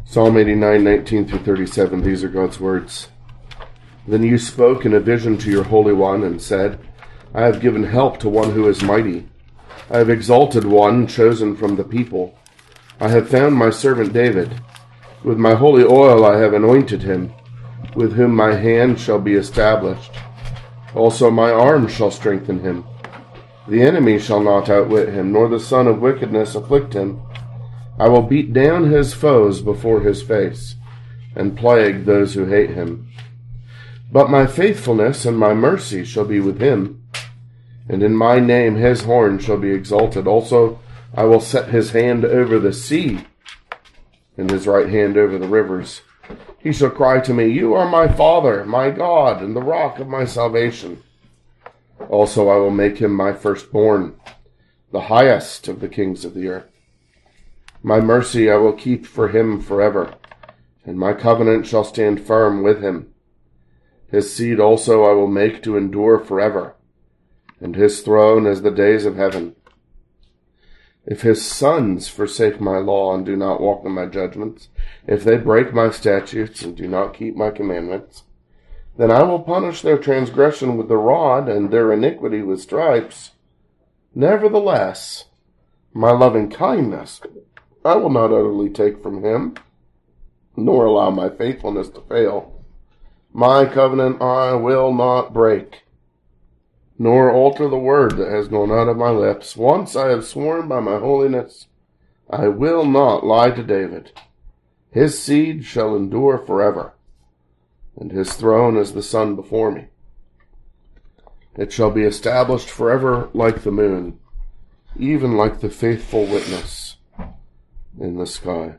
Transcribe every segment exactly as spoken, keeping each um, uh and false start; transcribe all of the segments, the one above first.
Psalm eighty-nine, nineteen through thirty-seven, these are God's words. Then you spoke in a vision to your Holy One and said, I have given help to one who is mighty. I have exalted one chosen from the people. I have found my servant David. With my holy oil I have anointed him, with whom my hand shall be established. Also my arm shall strengthen him. The enemy shall not outwit him, nor the son of wickedness afflict him. I will beat down his foes before his face, and plague those who hate him. But my faithfulness and my mercy shall be with him, and in my name his horn shall be exalted. Also I will set his hand over the sea, and his right hand over the rivers. He shall cry to me, You are my Father, my God, and the rock of my salvation. Also I will make him my firstborn, the highest of the kings of the earth. My mercy I will keep for him forever, and my covenant shall stand firm with him. His seed also I will make to endure forever, and his throne as the days of heaven. If his sons forsake my law and do not walk in my judgments, if they break my statutes and do not keep my commandments, then I will punish their transgression with the rod and their iniquity with stripes. Nevertheless, my loving kindness I will not utterly take from him, nor allow my faithfulness to fail. My covenant I will not break, nor alter the word that has gone out of my lips. Once I have sworn by my holiness, I will not lie to David. His seed shall endure forever, and his throne is the sun before me. It shall be established forever like the moon, even like the faithful witness in the sky.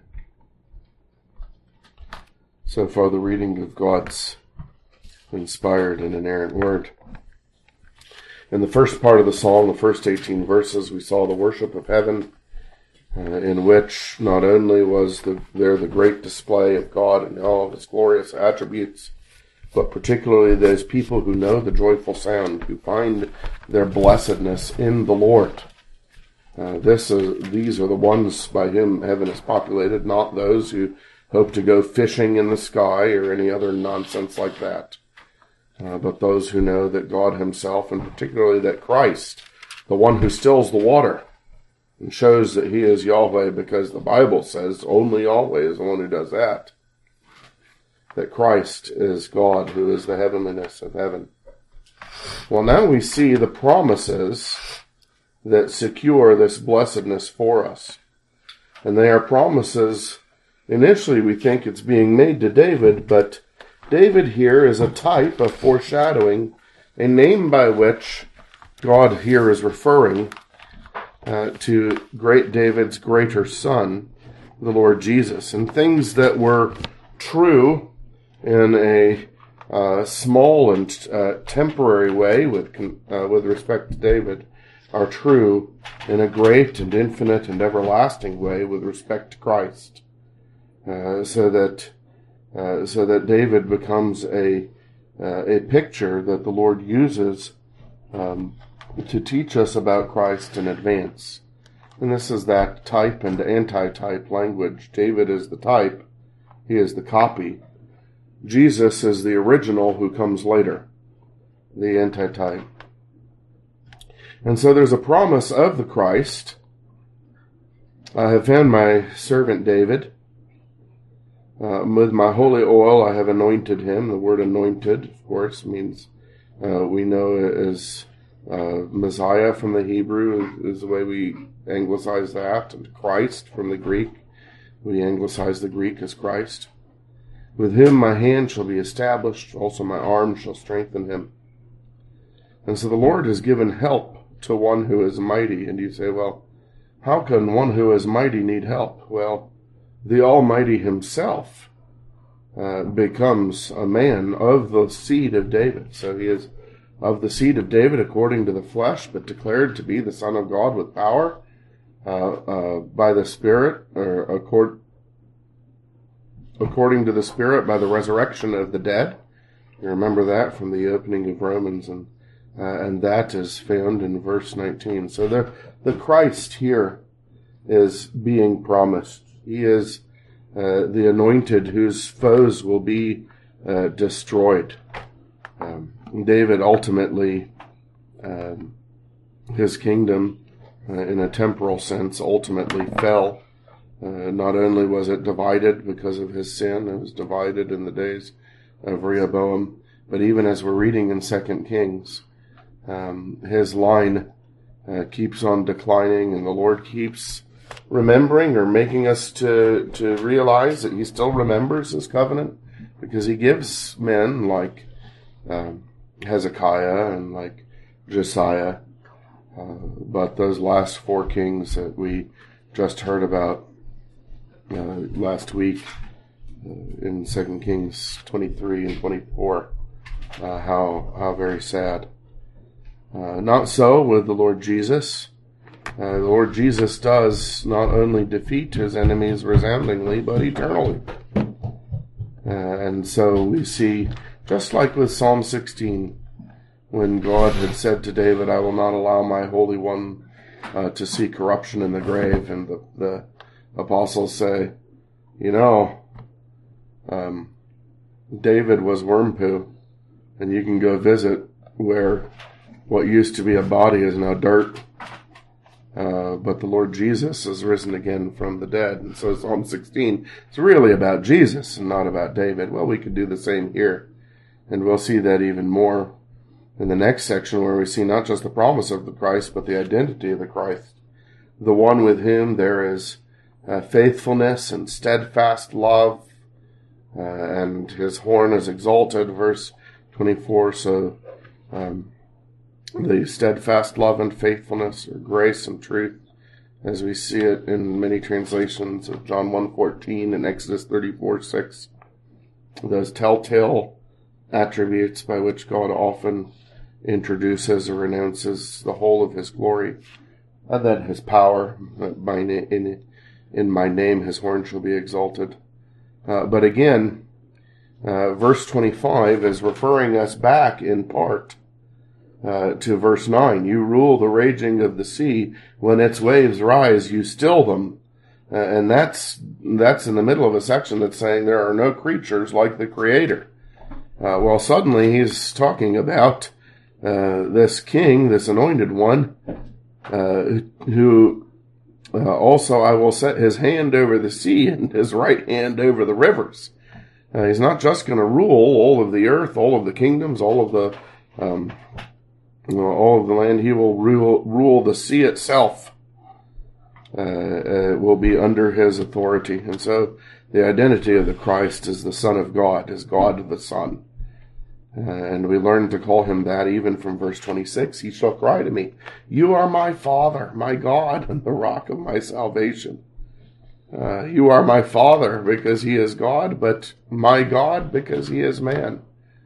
So far, the reading of God's inspired and inerrant word. In the first part of the psalm, the first eighteen verses, we saw the worship of heaven, uh, in which not only was the, there the great display of God and all of his glorious attributes, but particularly those people who know the joyful sound, who find their blessedness in the Lord. Uh, this is, these are the ones by whom heaven is populated, not those who hope to go fishing in the sky or any other nonsense like that. Uh, but those who know that God himself, and particularly that Christ, the one who stills the water and shows that he is Yahweh, because the Bible says only Yahweh is the one who does that, that Christ is God, who is the heavenliness of heaven. Well, now we see the promises that secure this blessedness for us. And they are promises, initially we think it's being made to David, but David here is a type of foreshadowing, a name by which God here is referring uh, to great David's greater son, the Lord Jesus. And things that were true in a uh, small and uh, temporary way with uh, with respect to David are true in a great and infinite and everlasting way with respect to Christ. Uh, so that uh, so that David becomes a uh, a picture that the Lord uses um, to teach us about Christ in advance. And this is that type and anti-type language. David is the type. He is the copy. Jesus is the original who comes later, the anti-type. And so there's a promise of the Christ. I have found my servant David. Uh, with my holy oil I have anointed him. The word anointed, of course, means uh, we know it as uh, Messiah from the Hebrew is, is the way we anglicize that, and Christ from the Greek. We anglicize the Greek as Christ. With him my hand shall be established, also my arm shall strengthen him. And so the Lord has given help to one who is mighty. And you say, well, how can one who is mighty need help? Well, the Almighty himself uh, becomes a man of the seed of David. So he is of the seed of David according to the flesh, but declared to be the Son of God with power uh, uh, by the Spirit, or accord, according to the Spirit by the resurrection of the dead. You remember that from the opening of Romans, and uh, and that is found in verse nineteen. So the the Christ here is being promised. He is uh, the anointed whose foes will be uh, destroyed. Um, David ultimately, um, his kingdom, uh, in a temporal sense, ultimately fell. Uh, not only was it divided because of his sin, it was divided in the days of Rehoboam, but even as we're reading in Second Kings, um, his line uh, keeps on declining, and the Lord keeps remembering or making us to, to realize that he still remembers his covenant, because he gives men like um, Hezekiah and like Josiah, uh, but those last four kings that we just heard about uh, last week uh, in Second Kings twenty-three and twenty-four, uh, how how very sad. Uh, not so with the Lord Jesus. Uh, the Lord Jesus does not only defeat his enemies resoundingly, but eternally. Uh, and so we see, just like with Psalm sixteen, when God had said to David, I will not allow my Holy One uh, to see corruption in the grave, and the, the apostles say, you know, um, David was worm poo, and you can go visit where what used to be a body is now dirt. Uh, but the Lord Jesus is risen again from the dead. And so Psalm sixteen is really about Jesus and not about David. Well, we could do the same here. And we'll see that even more in the next section, where we see not just the promise of the Christ, but the identity of the Christ. The one with whom there is uh, faithfulness and steadfast love, uh, and his horn is exalted, verse twenty-four. So, um, the steadfast love and faithfulness, or grace and truth, as we see it in many translations of John one fourteen and Exodus thirty-four six. Those telltale attributes by which God often introduces or announces the whole of his glory, and that his power, that by na- in, in my name his horn shall be exalted. Uh, but again, uh, verse twenty-five is referring us back in part Uh, to verse nine. You rule the raging of the sea. When its waves rise, you still them. Uh, and that's that's in the middle of a section that's saying there are no creatures like the Creator. Uh, well, suddenly he's talking about uh, this king, this anointed one, uh, who uh, also I will set his hand over the sea and his right hand over the rivers. Uh, he's not just going to rule all of the earth, all of the kingdoms, all of the um, all of the land. He will rule, rule the sea itself. Uh, uh, will be under his authority. And so the identity of the Christ is the Son of God, is God the Son. Uh, and we learn to call him that even from verse twenty-six. He shall cry to me, you are my Father, my God, and the rock of my salvation. Uh, you are my Father because he is God, but my God because he is man.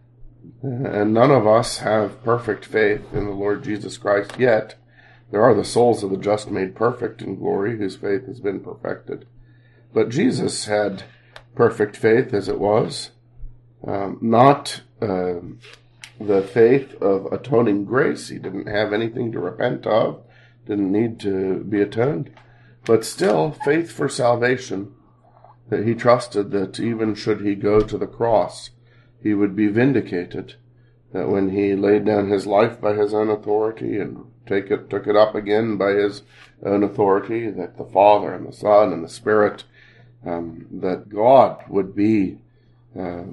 And none of us have perfect faith in the Lord Jesus Christ yet. There are the souls of the just made perfect in glory, whose faith has been perfected. But Jesus had perfect faith as it was, um, not uh, the faith of atoning grace. He didn't have anything to repent of, didn't need to be atoned, but still faith for salvation, that he trusted that even should he go to the cross, he would be vindicated, that when he laid down his life by his own authority and take it, took it up again by his own authority, that the Father and the Son and the Spirit, um, that God would be uh,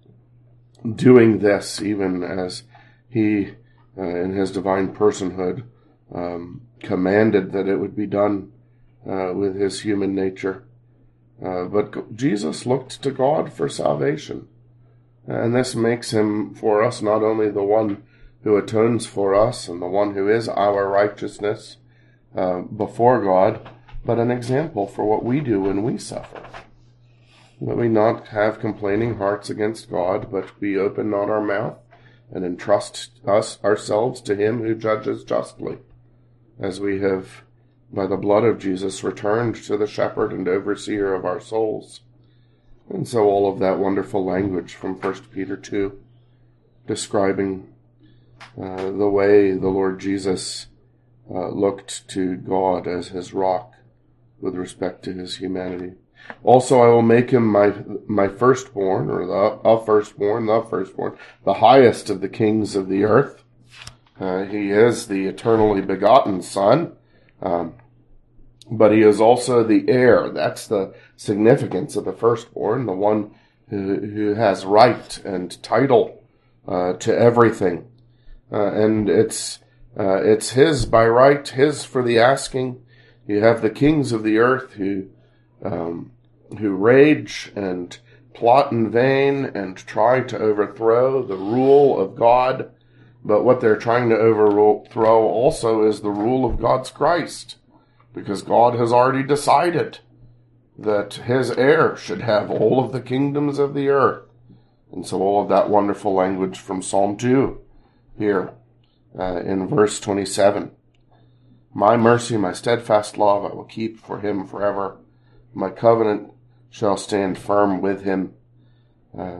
doing this even as he, uh, in his divine personhood, um, commanded that it would be done uh, with his human nature. Uh, but Jesus looked to God for salvation. And this makes him for us not only the one who atones for us and the one who is our righteousness uh, before God, but an example for what we do when we suffer. That we not have complaining hearts against God, but we open not our mouth and entrust us ourselves to him who judges justly, as we have, by the blood of Jesus, returned to the shepherd and overseer of our souls. And so all of that wonderful language from First Peter two, describing uh, the way the Lord Jesus uh, looked to God as his rock with respect to his humanity. Also, I will make him my my firstborn, or the a firstborn, the firstborn, the highest of the kings of the earth. Uh, he is the eternally begotten Son, um, but he is also the heir. That's the significance of the firstborn, the one who, who has right and title uh, to everything. Uh, and it's uh, it's his by right, his for the asking. You have the kings of the earth who um, who rage and plot in vain and try to overthrow the rule of God. But what they're trying to overthrow also is the rule of God's Christ, because God has already decided that his heir should have all of the kingdoms of the earth. And so all of that wonderful language from Psalm two here uh, in verse twenty-seven. My mercy, my steadfast love, I will keep for him forever. My covenant shall stand firm with him. Uh,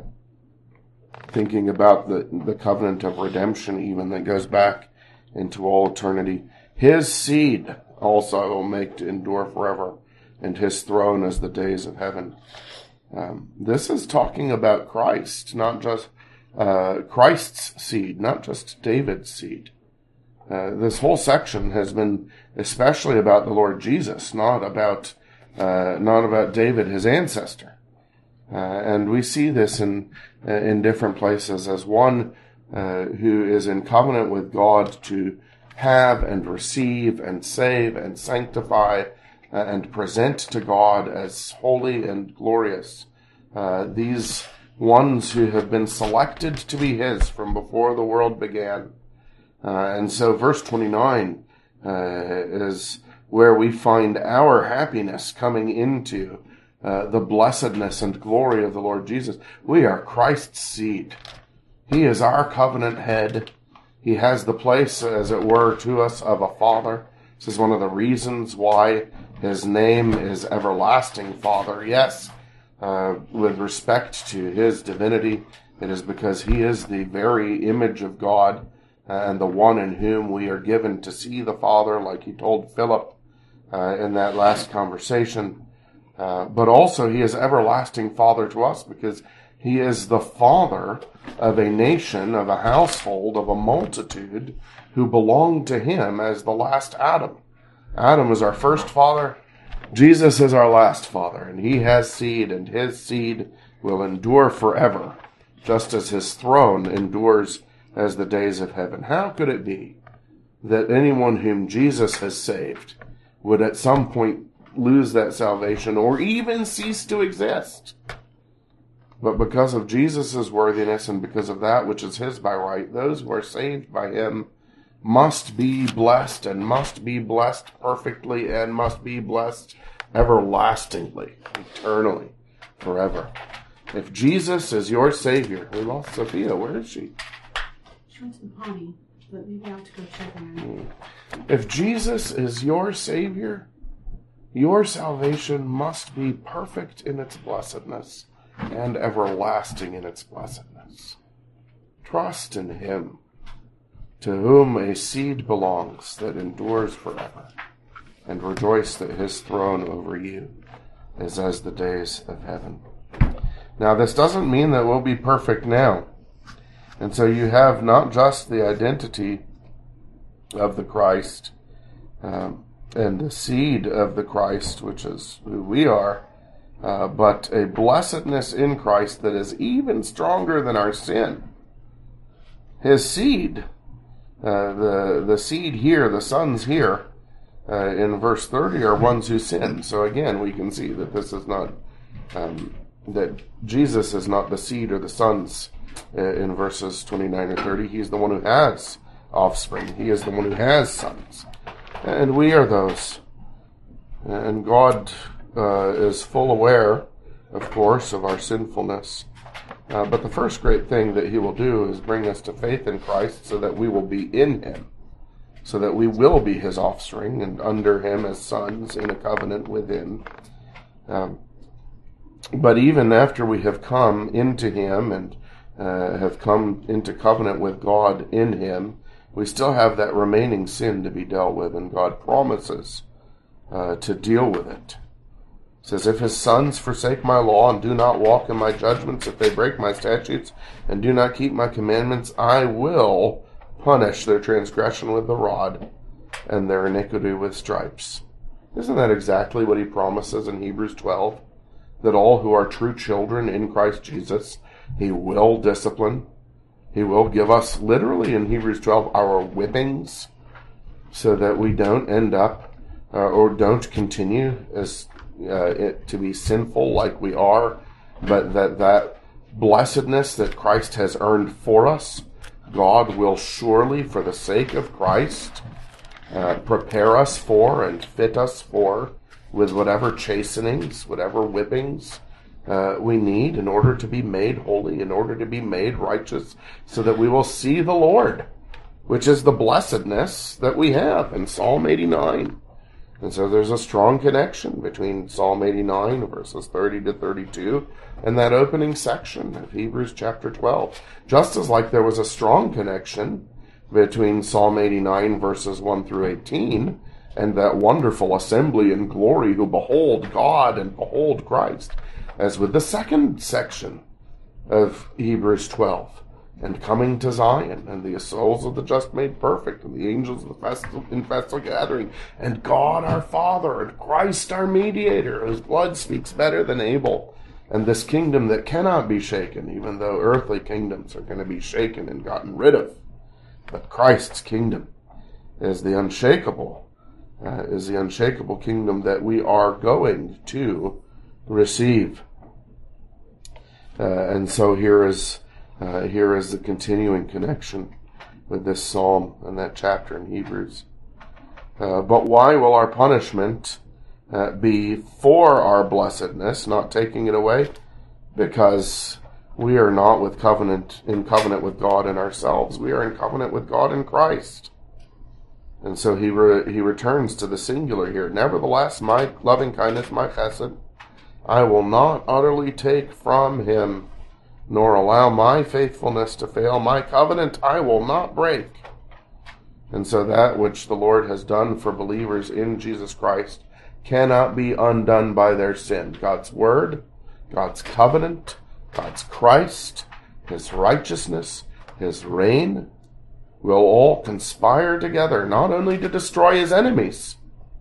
thinking about the, the covenant of redemption even that goes back into all eternity. His seed also I will make to endure forever, and his throne as the days of heaven. Um, this is talking about Christ, not just uh, Christ's seed, not just David's seed. Uh, this whole section has been especially about the Lord Jesus, not about uh, not about David, his ancestor. Uh, and we see this in uh, in different places as one uh, who is in covenant with God to have and receive and save and sanctify uh, and present to God as holy and glorious. Uh, these ones who have been selected to be his from before the world began. Uh, and so verse twenty-nine uh, is where we find our happiness coming into uh, the blessedness and glory of the Lord Jesus. We are Christ's seed. He is our covenant head. He has the place, as it were, to us of a father. This is one of the reasons why his name is Everlasting Father. Yes, uh, with respect to his divinity, it is because he is the very image of God, and the one in whom we are given to see the Father, like he told Philip uh, in that last conversation. Uh, but also he is everlasting Father to us because he is the father of a nation, of a household, of a multitude who belong to him as the last Adam. Adam is our first father. Jesus is our last father, and he has seed, and his seed will endure forever, just as his throne endures as the days of heaven. How could it be that anyone whom Jesus has saved would at some point lose that salvation or even cease to exist? But because of Jesus' worthiness and because of that which is his by right, those who are saved by him must be blessed and must be blessed perfectly and must be blessed everlastingly, eternally, forever. If Jesus is your Savior, we lost Sophia. Where is she? She went to the potty, but maybe I'll have to go check on her. If Jesus is your Savior, your salvation must be perfect in its blessedness and everlasting in its blessedness. Trust in him, to whom a seed belongs that endures forever, and rejoice that his throne over you is as the days of heaven. Now, this doesn't mean that we'll be perfect now. And so you have not just the identity of the Christ um, and the seed of the Christ, which is who we are, uh, but a blessedness in Christ that is even stronger than our sin. His seed, uh, the, the seed here, the sons here, uh, in verse thirty are ones who sin. So again, we can see that this is not, um, that Jesus is not the seed or the sons in verses twenty-nine or thirty. He's the one who has offspring. He is the one who has sons. And we are those. And God uh, is full aware, of course, of our sinfulness. Uh, but the first great thing that he will do is bring us to faith in Christ so that we will be in him, so that we will be his offspring and under him as sons in a covenant with him. Um, but even after we have come into him and Uh, have come into covenant with God in him, we still have that remaining sin to be dealt with, and God promises uh, to deal with it. says, if his sons forsake my law and do not walk in my judgments, if they break my statutes and do not keep my commandments, I will punish their transgression with the rod and their iniquity with stripes. Isn't that exactly what he promises in Hebrews twelve? That all who are true children in Christ Jesus, he will discipline. He will give us, literally in Hebrews twelve, our whippings, so that we don't end up uh, or don't continue as uh, it, to be sinful like we are, but that that blessedness that Christ has earned for us, God will surely, for the sake of Christ, uh, prepare us for and fit us for with whatever chastenings, whatever whippings uh, we need in order to be made holy, in order to be made righteous, so that we will see the Lord, which is the blessedness that we have in Psalm eighty-nine. And so there's a strong connection between Psalm eighty-nine, verses thirty to thirty-two, and that opening section of Hebrews chapter twelve. Just as like there was a strong connection between Psalm eighty-nine, verses one through eighteen, and that wonderful assembly in glory who behold God and behold Christ, as with the second section of Hebrews twelve, and coming to Zion, and the souls of the just made perfect, and the angels of the festal, in festal gathering, and God our Father, and Christ our mediator, whose blood speaks better than Abel, and this kingdom that cannot be shaken, even though earthly kingdoms are going to be shaken and gotten rid of. But Christ's kingdom is the unshakable, uh, is the unshakable kingdom that we are going to receive. Uh, and so here is uh, here is the continuing connection with this psalm and that chapter in Hebrews. Uh, but why will our punishment uh, be for our blessedness, not taking it away? Because we are not with covenant in covenant with God in ourselves. We are in covenant with God in Christ. And so he re- he returns to the singular here. Nevertheless, my loving kindness, my chesed, I will not utterly take from him, nor allow my faithfulness to fail. My covenant I will not break. And so that which the Lord has done for believers in Jesus Christ cannot be undone by their sin. God's word, God's covenant, God's Christ, his righteousness, his reign will all conspire together, not only to destroy his enemies,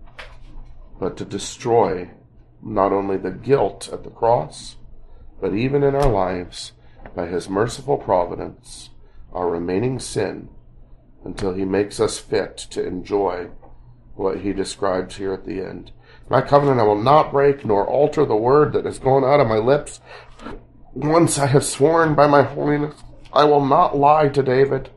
but to destroy not only the guilt at the cross, but even in our lives, by his merciful providence, our remaining sin, until he makes us fit to enjoy what he describes here at the end. My covenant I will not break, nor alter the word that has gone out of my lips. Once I have sworn by my holiness, I will not lie to David.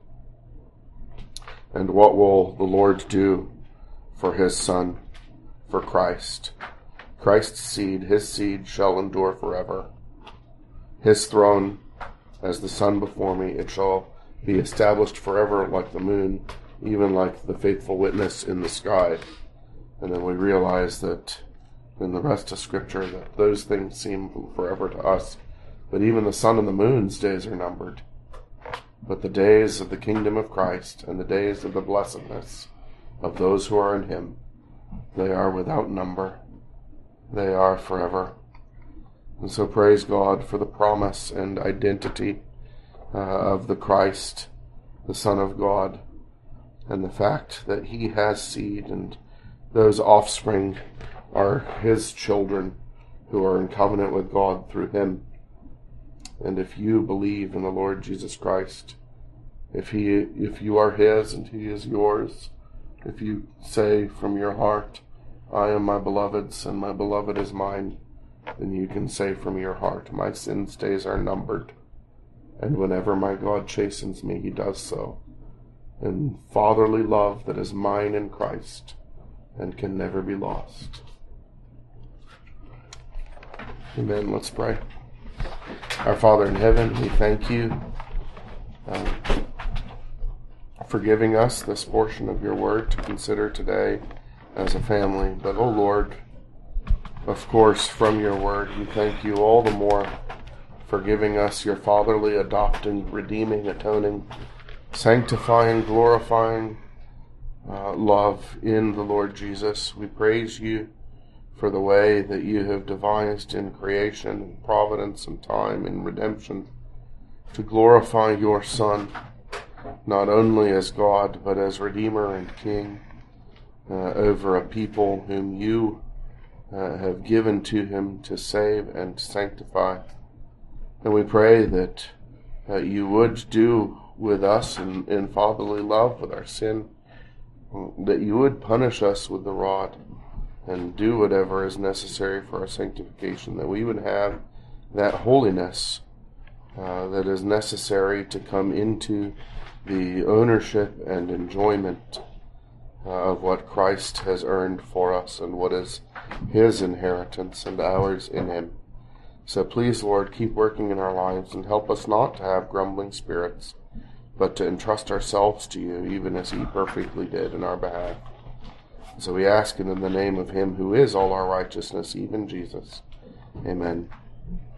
And what will the Lord do for his Son, for Christ? Christ's seed, his seed shall endure forever. His throne, as the sun before me, it shall be established forever like the moon, even like the faithful witness in the sky. And then we realize that in the rest of Scripture that those things seem forever to us. But even the sun and the moon's days are numbered. But the days of the kingdom of Christ and the days of the blessedness of those who are in him, they are without number. They are forever. And so praise God for the promise and identity uh, of the Christ, the Son of God, and the fact that he has seed and those offspring are his children who are in covenant with God through him. And if you believe in the Lord Jesus Christ, if he, if you are his and he is yours, if you say from your heart, I am my beloved's and my beloved is mine, then you can say from your heart, my sin's days are numbered. And whenever my God chastens me, he does so in fatherly love that is mine in Christ and can never be lost. Amen. Let's pray. Our Father in heaven, we thank you um, for giving us this portion of your word to consider today as a family. But, oh Lord, of course, from your word, we thank you all the more for giving us your fatherly, adopting, redeeming, atoning, sanctifying, glorifying uh, love in the Lord Jesus. We praise you for the way that you have devised in creation, and providence, and time, and redemption, to glorify your Son, not only as God, but as Redeemer and King uh, over a people whom you uh, have given to him to save and sanctify. And we pray that uh, you would do with us in, in fatherly love with our sin, that you would punish us with the rod and do whatever is necessary for our sanctification, that we would have that holiness uh, that is necessary to come into the ownership and enjoyment uh, of what Christ has earned for us and what is his inheritance and ours in him. So please, Lord, keep working in our lives and help us not to have grumbling spirits, but to entrust ourselves to you, even as he perfectly did in our behalf. So we ask it in the name of him who is all our righteousness, even Jesus. Amen.